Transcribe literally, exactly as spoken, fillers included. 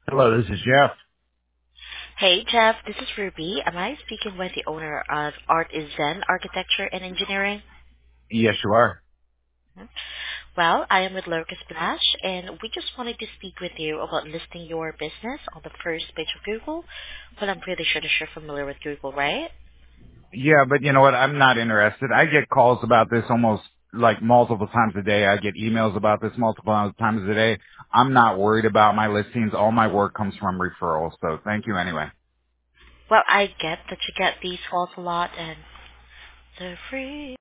Hello, this is Jeff. Hey, Jeff, this is Ruby. Am I speaking with the owner of Art is Zen Architecture and Engineering? Yes, you are. Mhm. Well, I am with Locust Splash, and we just wanted to speak with you about listing your business on the first page of Google. Well, I'm pretty sure that you're familiar with Google, right? Yeah, but you know what? I'm not interested. I get calls about this almost like multiple times a day. I get emails about this multiple times a day. I'm not worried about my listings. All my work comes from referrals. So thank you anyway. Well, I get that you get these calls a lot, and they're free.